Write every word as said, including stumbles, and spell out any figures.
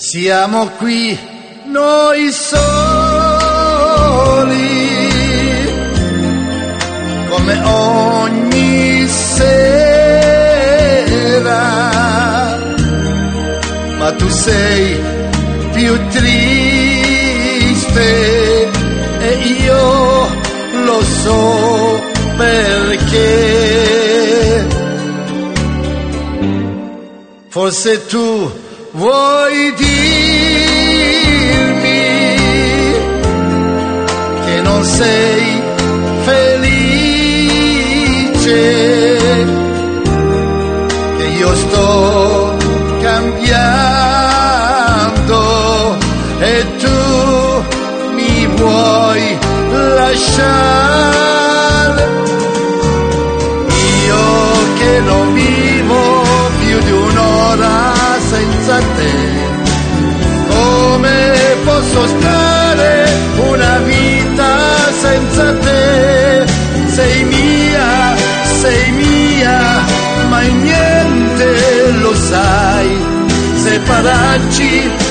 Siamo qui noi soli, come ogni sera, ma tu sei più triste e io lo so perché. Forse tu vuoi dirmi che non sei felice, che io sto cambiando e tu mi vuoi lasciare. Io che non vivo più di un'ora senza te, come posso stare una vita senza te? Sei mia, sei mia, ma in niente lo sai, separarci